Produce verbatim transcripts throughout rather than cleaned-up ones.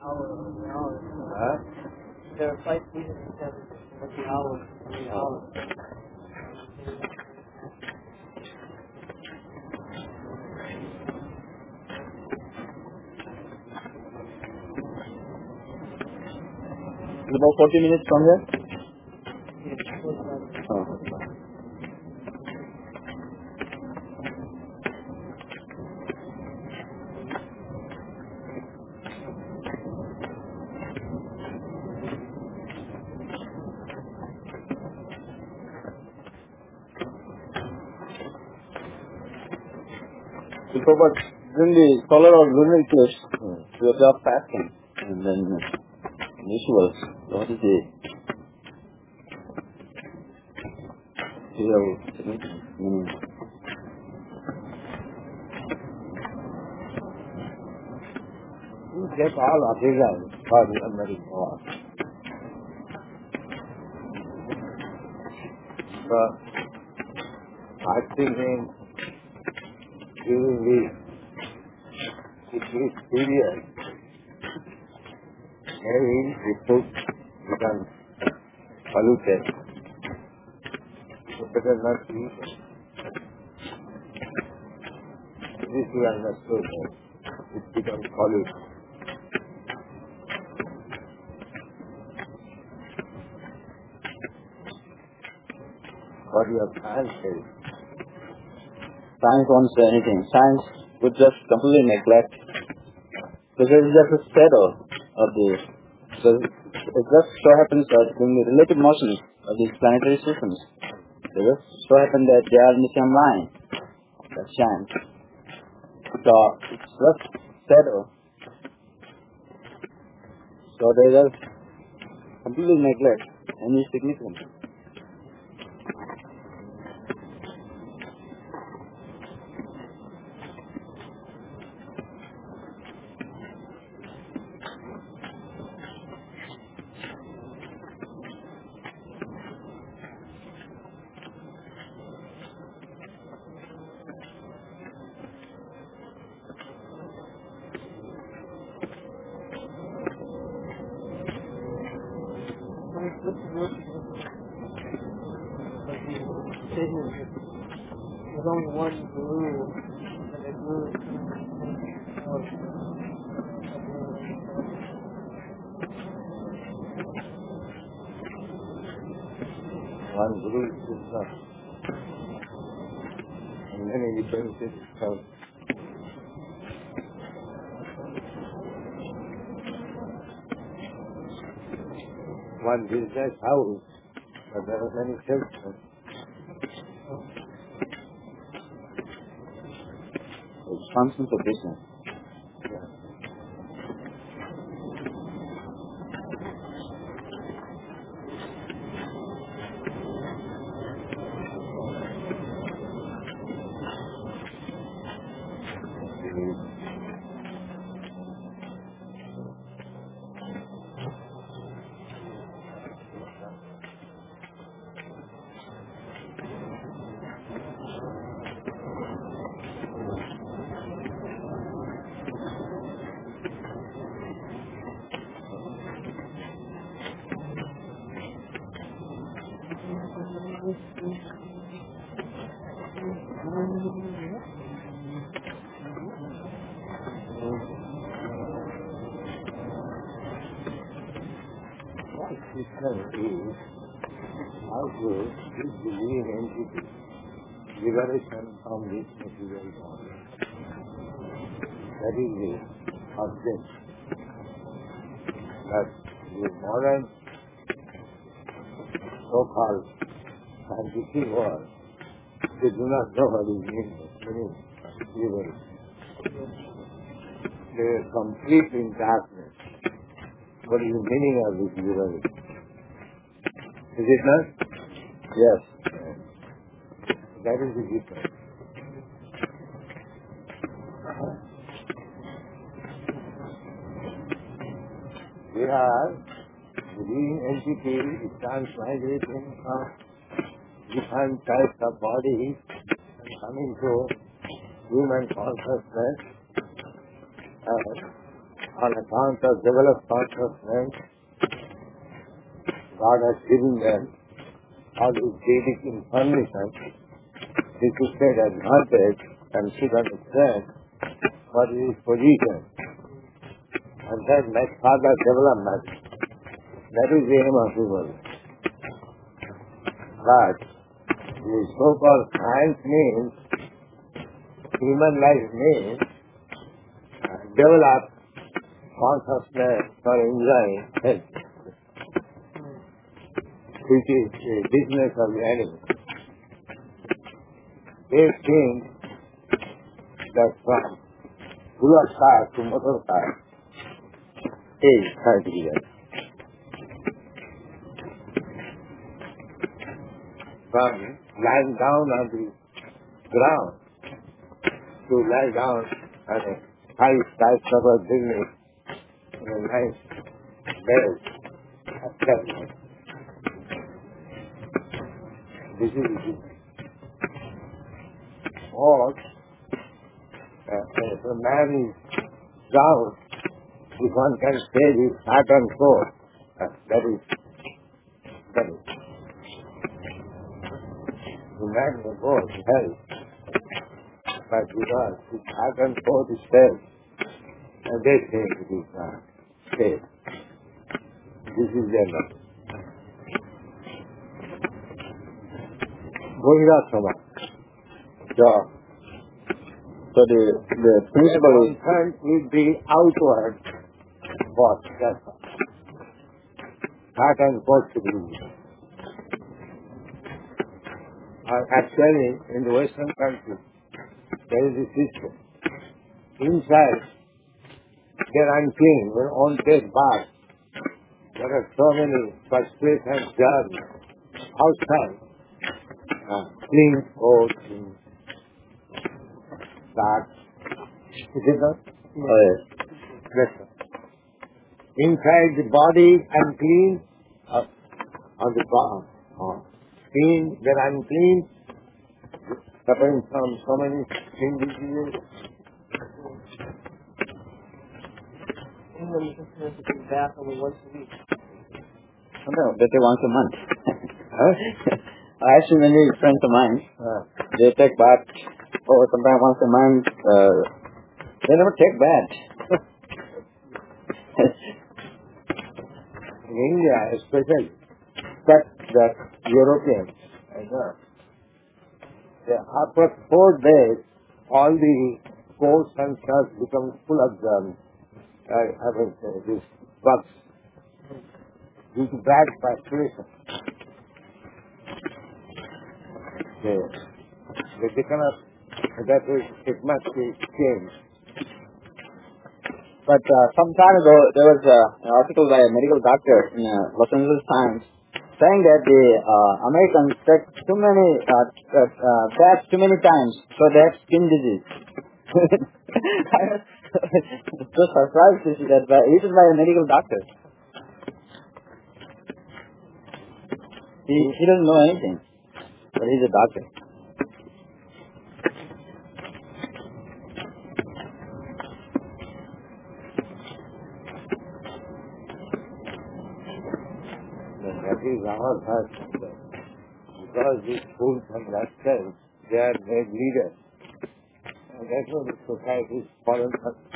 Huh? There are five seasons instead of the hours. The hours. It's about forty minutes from here. Oh. So Prabhupada, during the solar or lunar eclipse, hmm. we observe fasting and then visuals. What is the real significance? Mm. You get all of it for the American. But fasting means during the eclipse period, every food becomes polluted. So better not to eat it. This we understood. It becomes polluted. What your science says. Science won't say anything. Science would just completely neglect. Because it's just a shadow of the... So it just so happens that in the relative motion of these planetary systems, it just so happens that they are in the same line. That's chance. So it's just shadow. So they just completely neglect any significance. There's only one guru, and the guru one guru is Krishna, and many differences come. One business house, but there are many children. It's function for business. Yeah. Krishna is how good is the living entity, liberation from this material body. That is the object. But the modern so-called scientific world, they do not know what is meaning, meaning liberation. They are complete in darkness. What is the meaning of this liberation? Is it not? Yes. That is the difference. We have the living entity is transmigrating from different types of bodies and coming to human consciousness. And on account of developed consciousness, God has given them all these Vedic information, this is said advantage and should understand what is his position. And then make further development. That is the aim of human. But the so-called science means, human life means, uh, develop consciousness for enjoying health, which is the business of the animal. They think that from bullock car to motor car is thirty years. From lying down on the ground to lie down on a high skyscraper building in a nice bed, that's this is it. Or, uh, if a man is down, if one can save his heart and soul, uh, that is, that is. The man may go to hell, but because his heart and soul is saved, and they think it is not saved. This is their love. Bodhisattva. So, so the, the principle is... concerned with the outward what? That's all. Heart and soul to be. Uh, actually, in the Western countries, there is a system. Inside, they are unclean. When one takes bath, there are so many frustrations and germs. Outside, uh, clean clothes, clean bath. Is it not? Oh, yes. Yes, sir. Inside the body unclean, uh, on the bottom, uh, clean, then unclean, suffering from so many skin diseases. England is supposed to take a bath only once a week. Oh, no, better once a month. Huh? I actually many friends of mine, Uh, they take bath, or sometimes once a month, uh, they never take bath. in India especially, but the Europeans, I know, they, after four days, all the pores and cells become full of germs. I haven't uh, these bugs due to bad perspiration. They, they cannot, that is, it must be changed. But uh, some time ago, there was uh, an article by a medical doctor in uh, Los Angeles Times saying that the uh, Americans take too many uh, uh, uh, baths too many times, so they have skin disease. I was so surprised to see that, but it is by a medical doctor. He he doesn't know anything, but he's a doctor. That is our first concern. Because these fools and rascals, they are made leaders. And that's why the society is fallen.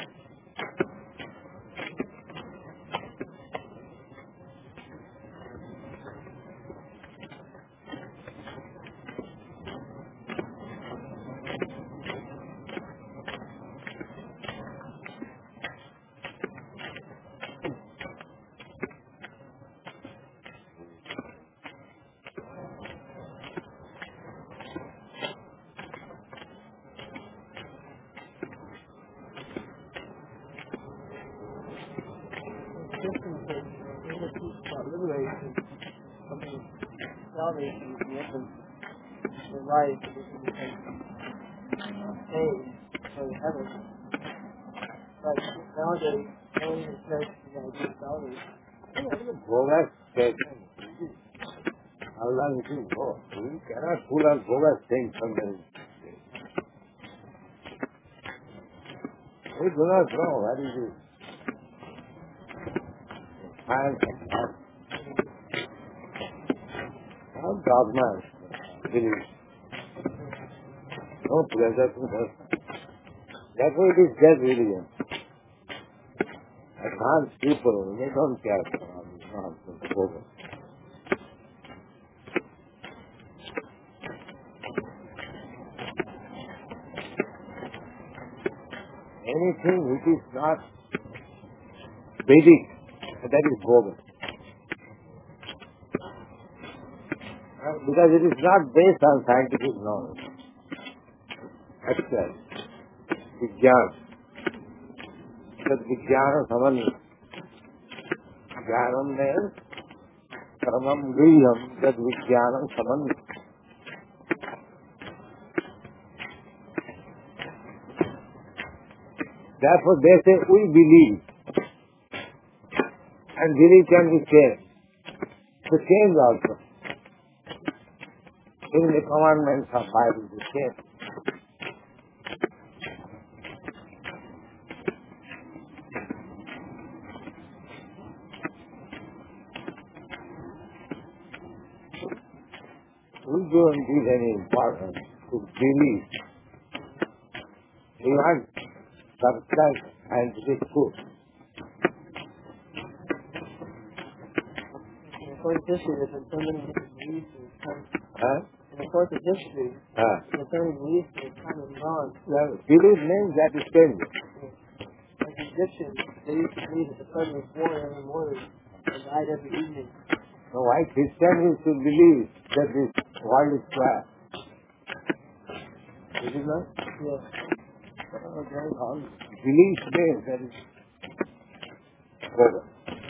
Liberation, something salvation is the essence of the life that we can pay for the heaven. But nowadays, only the church is going to do salvation. Bogus statement. How long it will go? We cannot pull out bogus things from the... We do not know what it is. science of God. All dogmas, belief. No pleasure to us. Therefore it is just religion. Advanced people, they don't care for all this nonsense over. Anything which is not Vedic, that is bogus. Uh, Because it is not based on scientific knowledge. Actual. Vijnana. That Vijnana Saman. Jnanam means Karamam Griham. That Vijnana Saman. Therefore they say we believe. And belief can be changed. To change also. Even the commandments of Bible to change. We don't give any importance to belief. We want substance and scientific proof. In the course of history, there's been so many different beliefs and it's kind of, Huh? in the course of history, Huh? there's so many beliefs and it's kind of gone. Well, belief means that is changing. Like the Egyptians, they used to believe that the sun was born every morning and died every evening. So why Christians used to believe that this world is flat? Is it not? Yeah. Oh, that's all. Belief means that is over.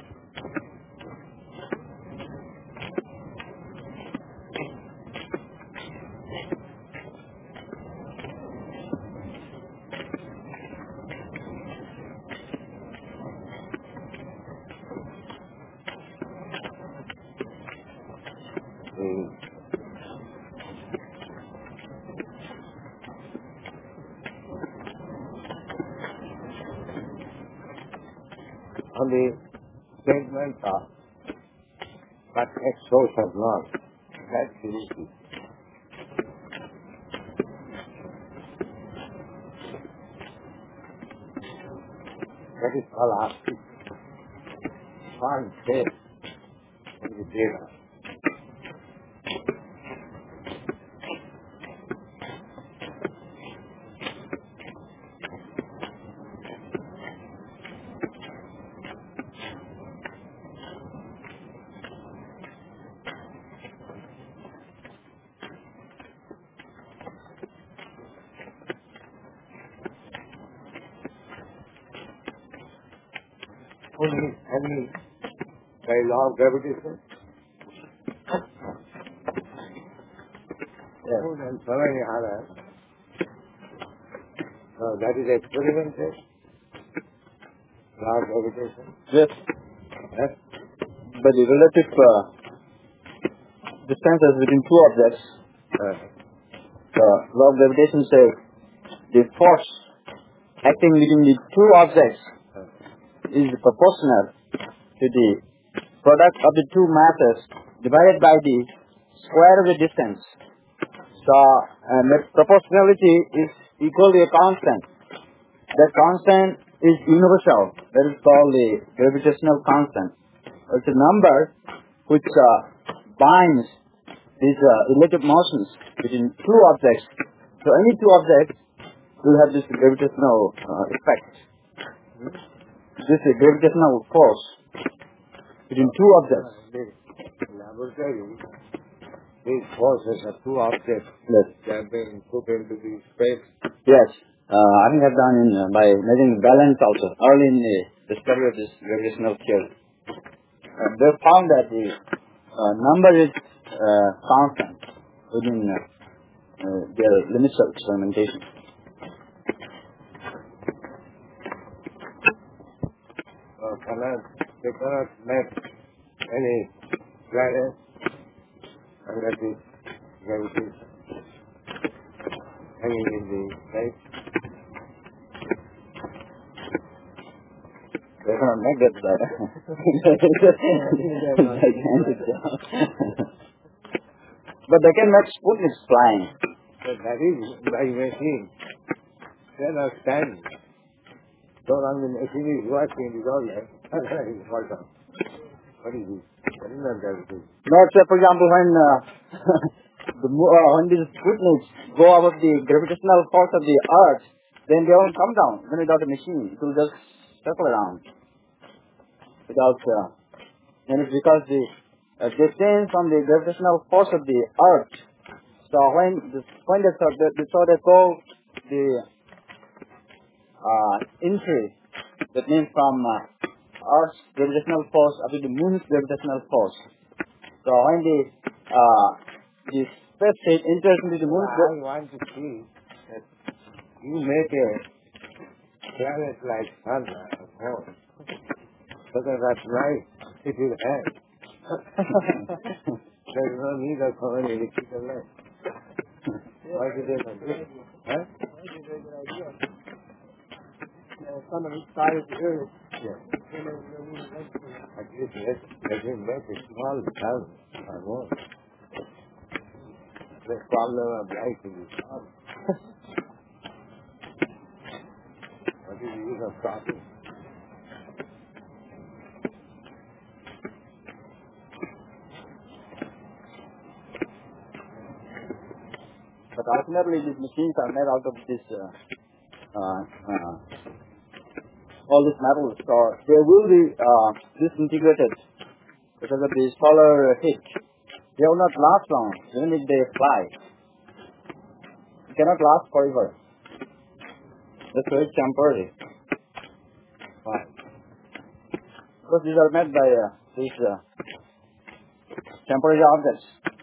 Mm. On the statement of but X source of knowledge, that's belief. That is called asking. One faith in the data. Only any by law of gravitation. Yes. And so many others. So that is experimented. Law of gravitation. Yes. Yes. But the relative uh, distances between two objects, Uh, the law of gravitation says the force acting between the two objects uh, is proportional to the product of the two masses divided by the square of the distance. So, uh, the proportionality is equally a constant. That constant is universal. That is called the gravitational constant. It's a number which uh, binds these uh, relative motions between two objects. So, any two objects will have this gravitational uh, effect. This is gravitational force between two objects. the laboratory, these forces are two objects. Yes. They have been put into the space. Yes. Uh, I think I've done in, uh, by measuring balance also, early in the discovery of this gravitational theory. Uh, they found that the uh, number is uh, constant within uh, uh, their limits of experimentation. Uh, cannot, they cannot make any variance under the gravitation hanging in the space. They cannot make that job. Gigantic job. But they can make Sputniks flying. But that is by machine. They are not standing. So long the machine is working, it is all right. What is this? What is not that thing? No, say for example, when uh, the mo- uh, when these Sputniks go above the gravitational force of the Earth, then they won't come down. Then without a machine, it will just circle around. Without, uh, and it's because the uh, they change from the gravitational force of the Earth. So when the, when they saw they, they saw they go the uh, entry, that means from uh, Earth's gravitational force up to the Moon's gravitational force. So when the uh, the space state enters into the Moon's I want to see that you make a planet like sun or heaven. So that at night it will hang. There is no need of so many electrical lights. Why did they not do it? Huh? That's a very good idea. The sun on each side of the earth. Yeah. Then there's no need of light for it. At least let, let him make a small town or more. The problem of life is solved. What is the use of talking? But ultimately, these machines are made out of this, uh, uh, uh, all these metals. So they will be uh, disintegrated because of the solar heat. They will not last long, even if they fly. They cannot last forever. That's very temporary. Why? Because these are made by uh, these uh, temporary objects.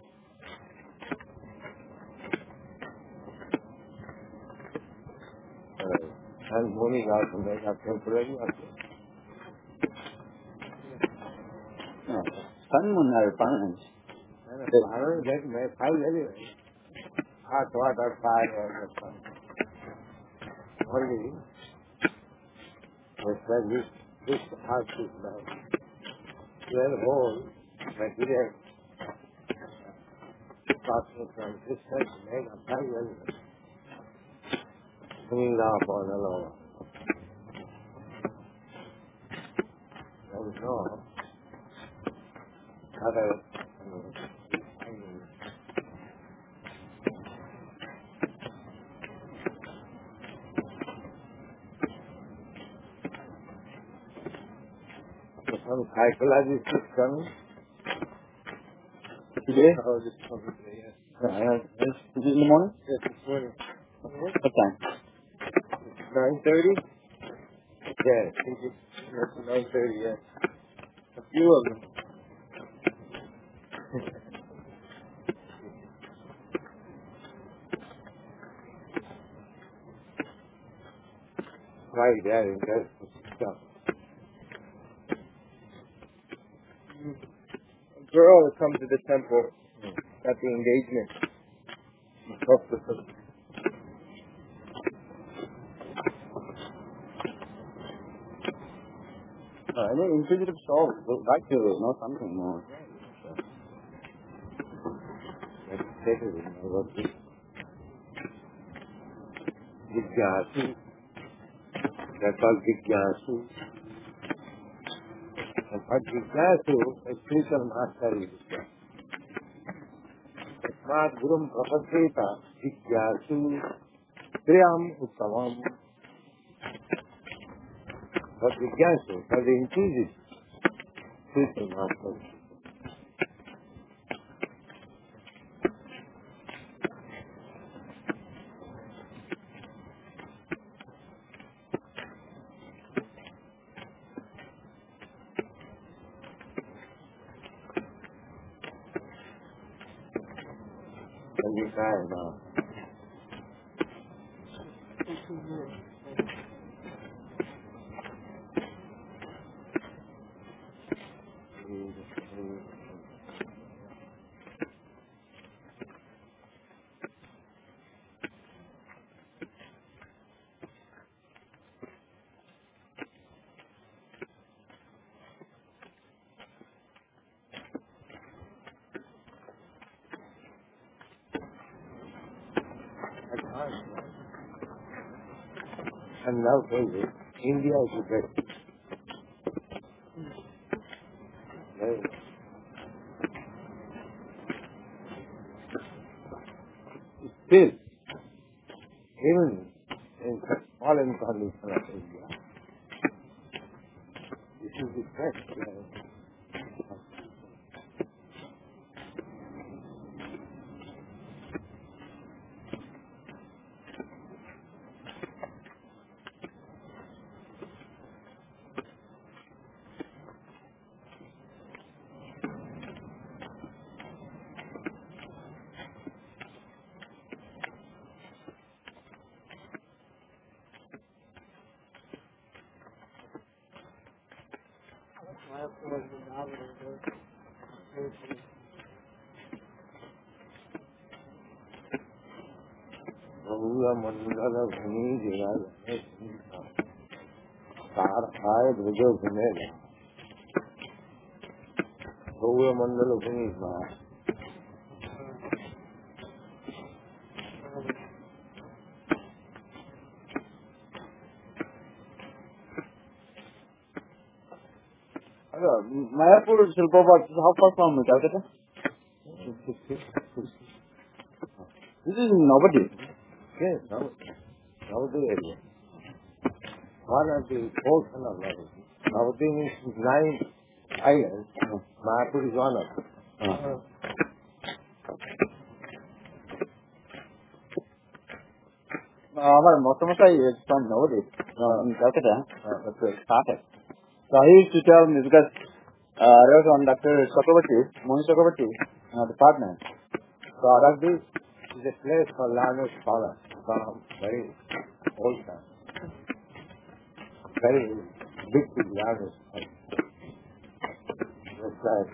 Uh, and moving out to make a temporary object. No. Sun, moon are permanent. And a flower that may find anyway. Hot water, fire, and the sun. Only, they said this, this house is now well whole material passing from this side to make a fire anyway. Swinging up on the lower. There is no other uh, some psychologist is coming. Today? Oh, this coming today, yes. Uh, is it in the morning? Yes, this morning. What time? nine thirty? Yeah, I think it's yes, nine thirty, yes. A few of them. Right, yeah, that's the stuff. A girl will come to the temple at the engagement. Uh, any inquisitive soul would like to know something more. Meditated in our Jigyasu. That's called Jigyasu. And for Jigyasu, a spiritual master is there. Tasmat Gurum Prapaseta Jigyasu Priyam Uttavam. For Jigyasu, for the inquisitive spiritual master. And you try now. And now tell you, India is the best. Very good. Still, even in foreign condition of India, this is the best. Uh, Mayapur was Vrindavan and those places. Bahula Mandala Bhumi Jaya Sar Aay Bhajo Bhumega Bahula Mandala Bhumi Jaya Mayapur Shilpabad, how far from Calcutta? This is in Navadip. Yes, Navadip area. One of the portion of Navadip. Navadip means nine islands. Mayapur is one of them. Uh, Our Mosamasai is from Navadip, in Calcutta. That's where it started. So he used to tell me because uh, I was on Doctor Chakravarti, Moni Chakravarti, uh, the partner. So Aradip is a place for learned scholars from very old time. Very big, big learned scholars. Just like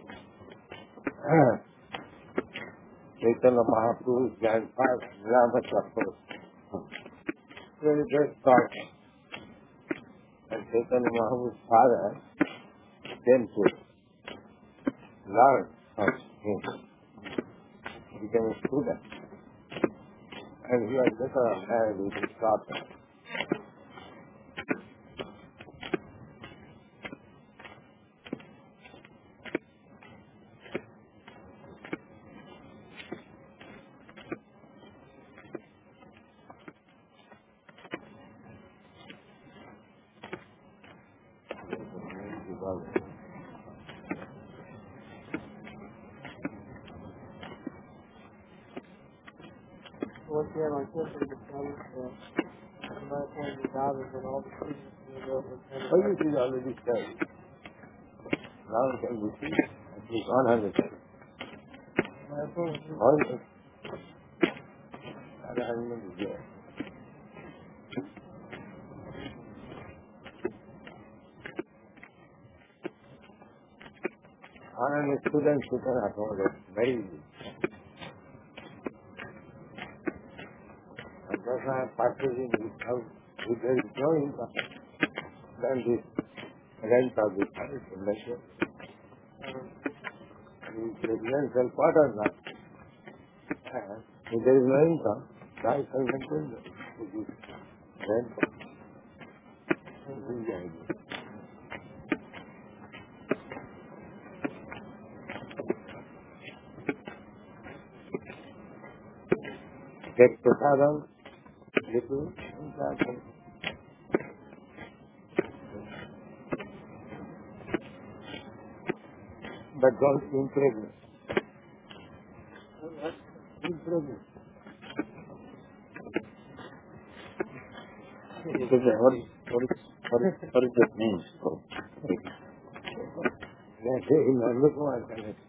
Chaitanya Mahaprabhu's grandfather, Rama Chakravarti. Very great scholar. And Chaitanya Mahaprabhu's father came to learn from him. He became a student. And he had later married with his daughter. Once you have my sister to tell you that Mayapur and Vrindavan and all the students in the world were kind But of it is already studied. Now it can be seen at least one hundred times. Mayapur was All the arrangement is there. one hundred students who can accommodate very easily. And that's why I'm purchasing without, if there is no income, then this rent of this house is measured. If residential quarters are, and if there is no income, I shall maintain them. This is rent. This is the idea. Take prasadam, little, and that. But don't impregnate. Impregnate. Because, uh, what, is, what, is, what, is, what does that mean? They say, look what I can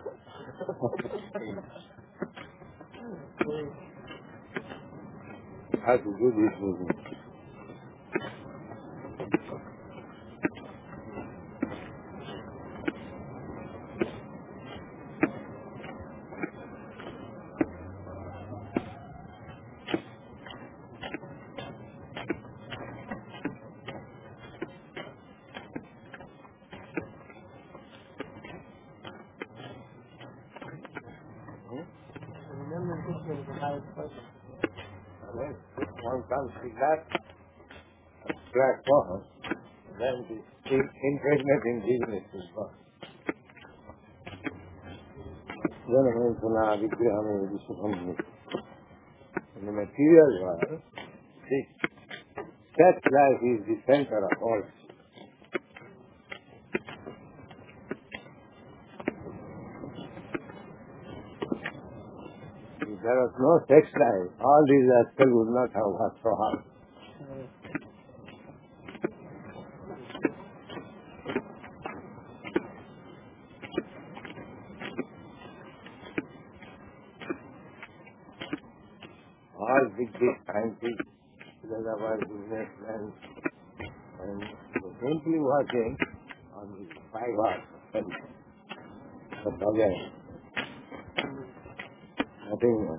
how to do this movement. remember Krishna was the highest person. One comes to that, platform, then the impregnating business is gone. Janamantana Vigraham Vishwam. In the material world, see, that life is the center of all. If there was no sex life, all these aspects would not have worked so hard. All big, big scientists, philosophers, businessmen, and simply working on the five hours. But again, nothing more.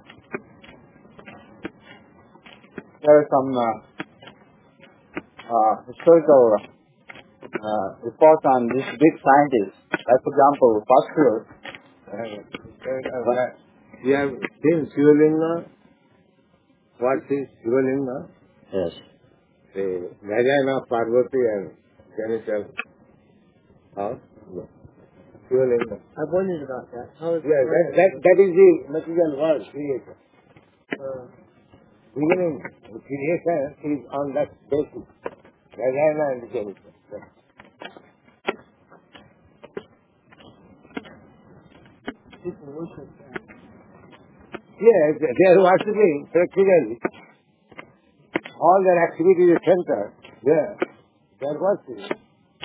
There are some uh, uh, historical uh, reports on these big scientists. Like, for example, Pasteur. Uh, we have seen Shivalinga. What is Shivalinga? Yes. The vagina of Parvati and genital of Shivalinga. I wondered about that. How is Yeah, that, that, that is the material world creation. Uh, Beginning, the creation is on that basis. Vagina and genital. people worship that. Yes, they are worshipping practically. All their activity is centered there. They are worshipping.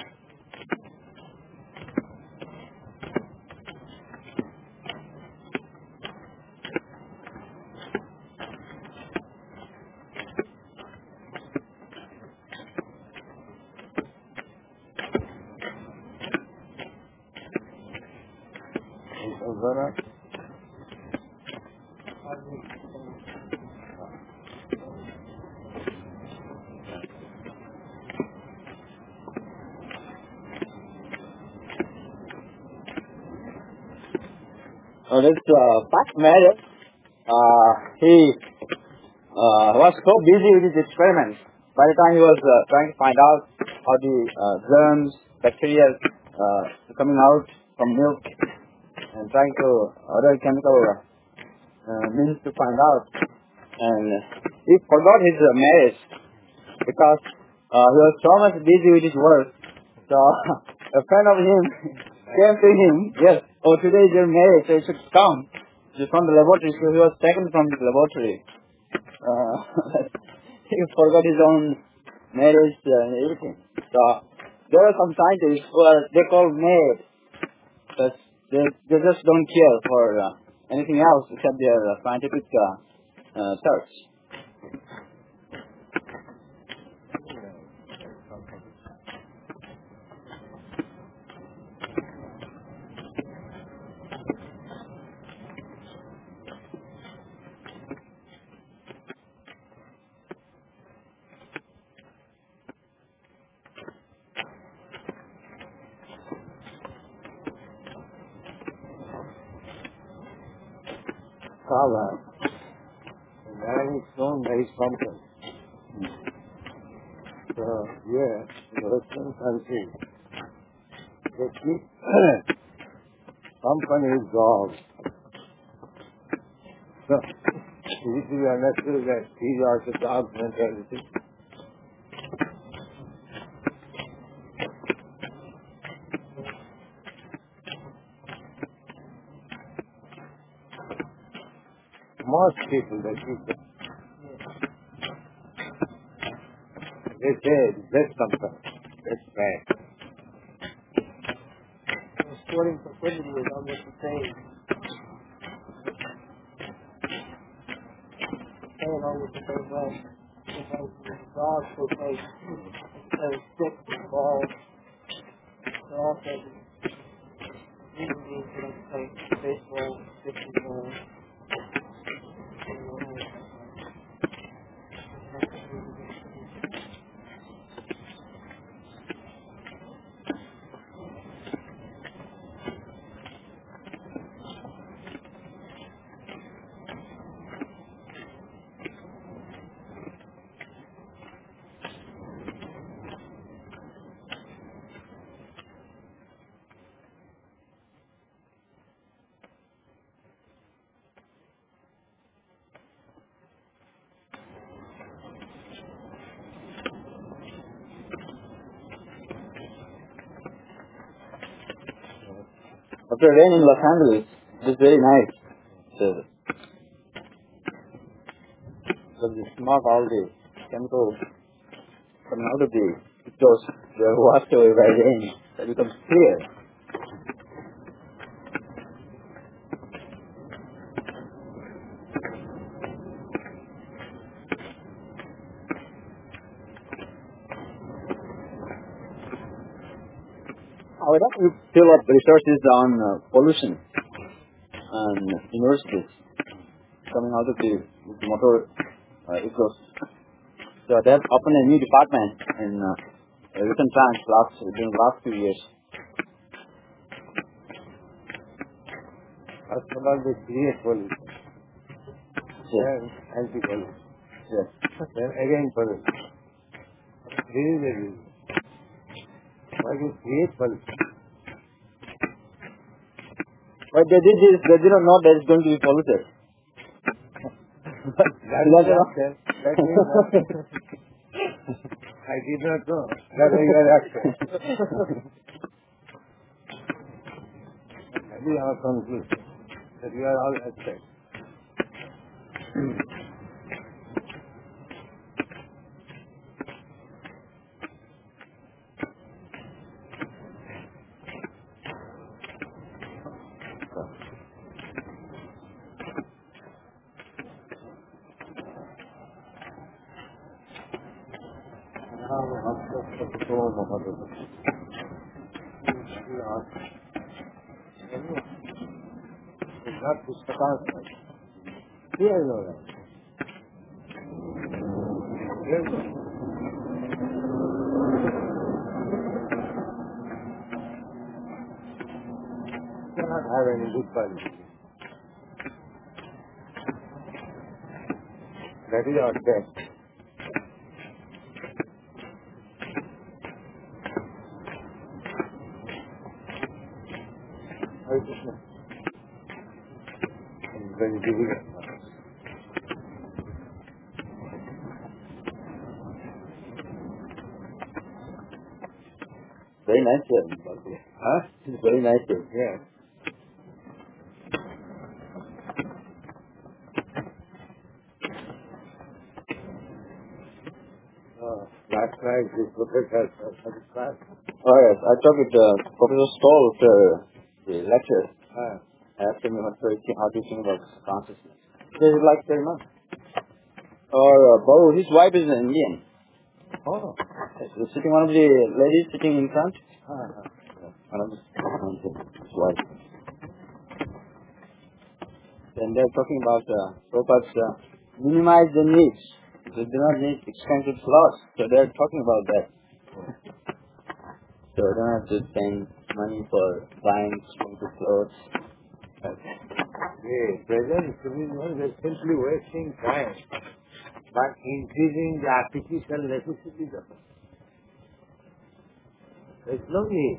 Uh, this uh, Pasteur, uh, he uh, was so busy with his experiments. By the time he was uh, trying to find out how the uh, germs, bacteria uh, coming out from milk, and trying to other chemical uh, means to find out, and he forgot his uh, marriage because uh, he was so much busy with his work. So a friend of him came to him, yes, oh, today is your marriage, so you should come. He's from the laboratory, so he was taken from the laboratory. Uh, he forgot his own marriage uh, and everything. So there are some scientists who are, they call mad, but they, they just don't care for uh, anything else except their uh, scientific uh, uh, search. Kava. The man is known by his company. So, yeah, in the Western country, they keep companies dogs. So, it is unnecessary that he is also dog mentality. Most people, they keep them. They say, that's company, that's bad. the sporting proclivity is almost the same. Staying almost the same way. Because the dogs will take instead of sticks and balls. They're all taking human beings who don't take baseball, sticks and balls. after rain in Los Angeles, it's very nice. So, so the smog, all the chemicals coming out of the exhaust, they are washed away by rain. That becomes clear. Why don't you fill up resources on uh, pollution and universities coming out of the, the motor uh, exhaust? So they have opened a new department in uh, recent times, last during the last few years. First of all, they create pollution. Yes. Then anti-pollution. Yes. Then again pollution. This is the reason. Why do you create pollution? But they did this, they did not know that it's going to be polluted. That is actor. That means that I did not know that I was actor. That is our conclusion. That we are all actors. It's not Pustakas. Here I know that. Yes. You cannot have any good quality. That is our test. Hare Krishna. It's very difficult. Very nice here. Huh? It's very nice here. Yeah. Uh, last night this professor had a class. Oh yes, I talked with uh, Professor Stoll after the lecture. Uh, I asked him what do you think, how do you think about consciousness. He likes very much. Or uh, Babu, his wife is an Indian. oh. He's sitting, one of the ladies sitting in front. Uh-huh. One of his, his wife. And they're talking about uh, Prabhupada's uh, minimize the needs. They do not need expensive clothes. So they're talking about that. So they don't have to spend money for buying expensive clothes. The present civilians are simply wasting time by increasing the artificial necessities of it. There is no need.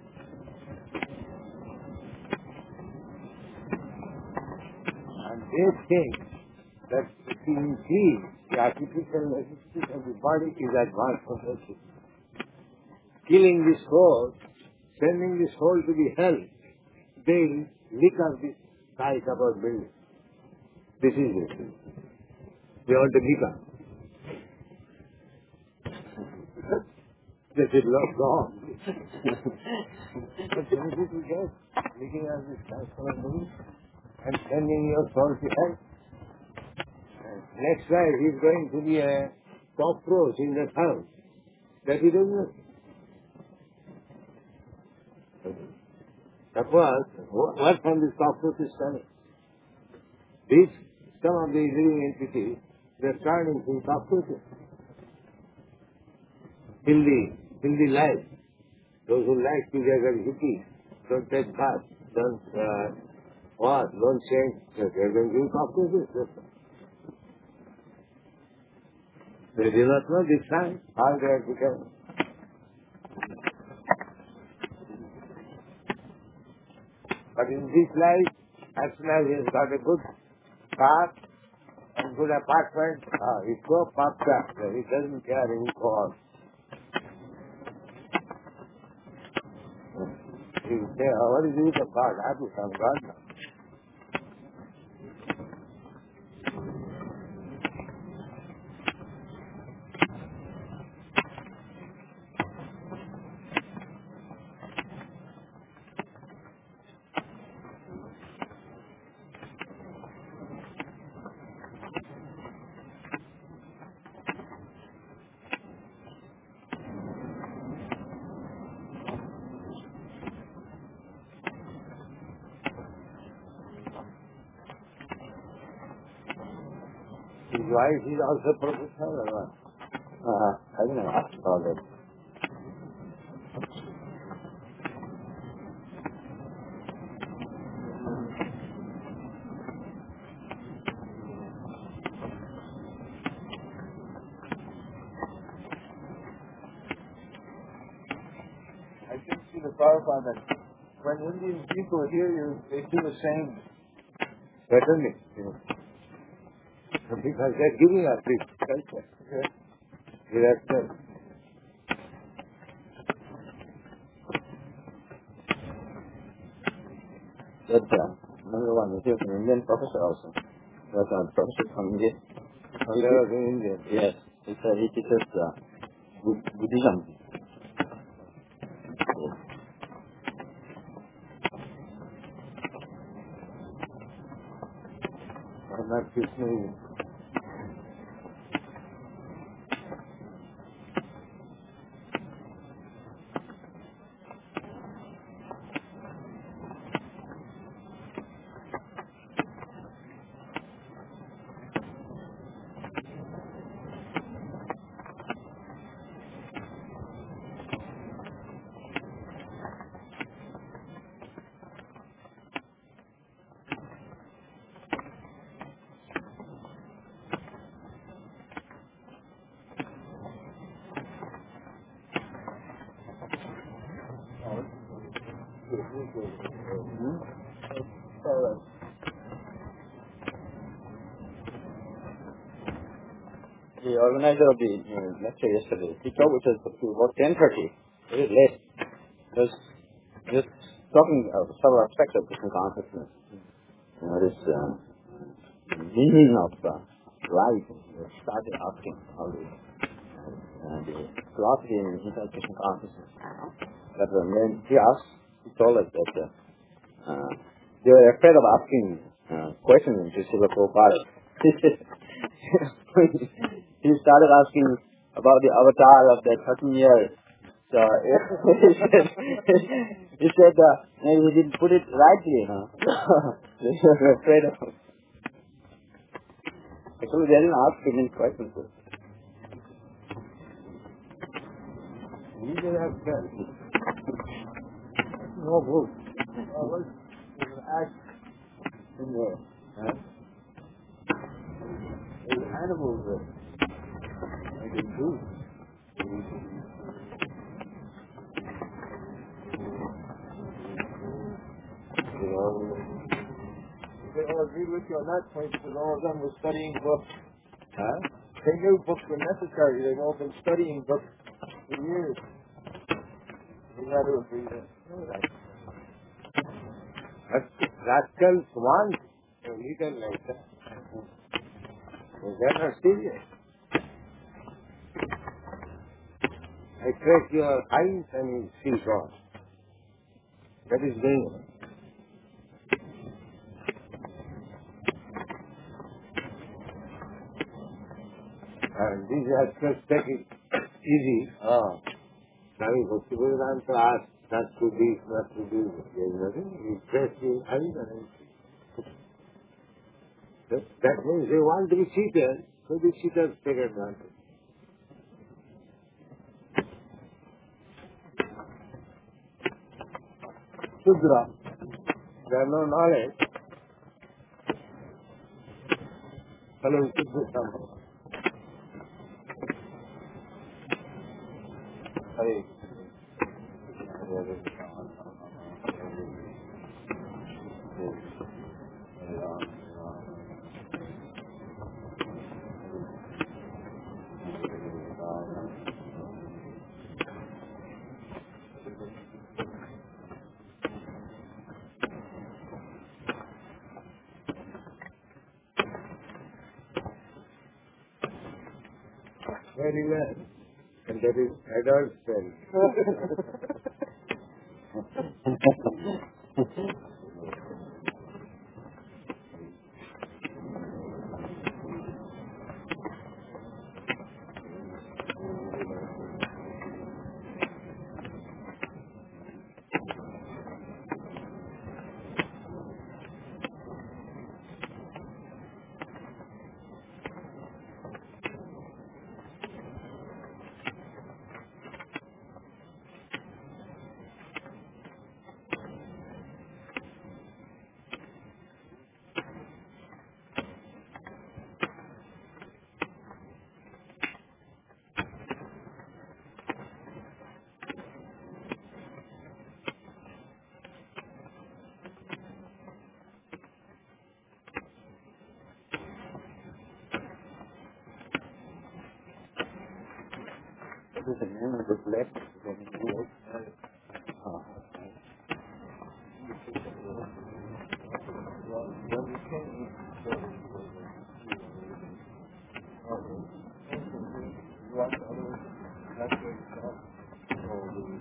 And they think that if you increase the artificial necessities of the body is advanced conception. Killing this soul, sending this soul to the hell, they lick up the size of our building. This is it. We want to lick up. This is not wrong. But benefit we get, licking up the size of our building and sending your soul to hell. And next life he is going to be a cockroach in the house. That he doesn't know. Suppose, what from this cockroach is coming? These, some of the living entities, they are turning into cockroaches. Healthy, healthy life. Those who like to get a hippie, don't take bath, don't, uh, what, don't change, they are going to be cockroaches. They do not know this time how they have become. But in this life, as soon as he has got a good car and good apartment, ah, he's so puffed up that he doesn't care any cost. He you say, oh, what is it of God? I have become God now. His wife is also professor or what? Uh, I didn't ask about that. I can see the clarify that when Indian people hear you, they feel ashamed. Certainly. Yes. Because they're giving us this culture. Okay. Director. That uh, another one, he was an Indian professor also. He was a professor from India. Oh, there was an Indian. Yes, he said he teaches uh, Bud- Buddhism. I'm not Krishna. Hmm? Uh, The organizer of the uh, lecture yesterday, he told us to about ten thirty, very late. He was just talking of several aspects of Krishna consciousness. You know, this uh, meaning of uh, life. He started asking all the, uh, the philosophy in inside Krishna consciousness. But uh, when he asked, he told us that uh, uh, they were afraid of asking uh, questions to Srila Prabhupada. He started asking about the avatar of that thirteen years. So he said, he said uh, maybe he didn't put it rightly, huh? They were afraid of. Actually, they didn't ask him any questions. You didn't have sense. No book. uh, what is there's an act in there. Huh? There's animals that I can do. You know, They all agreed with you on that point because all of them were studying books. huh? They knew books were necessary. They've all been studying books for years. We had to agree that. But rascals want a little like that. They're not serious. I trace your eyes and you see God. That is going on. And these rascals take it easy. Oh. Swami Bhakti Vedanta asked not to this, not to do this. There is nothing. You trace your eyes and you see. That, that means they want to be cheated, so the cheaters take advantage. Shudra. They have no knowledge. Hello, Shudra. Hare very well. And that is adult self. What is the name of this left? Oh.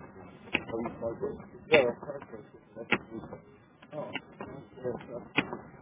Yeah,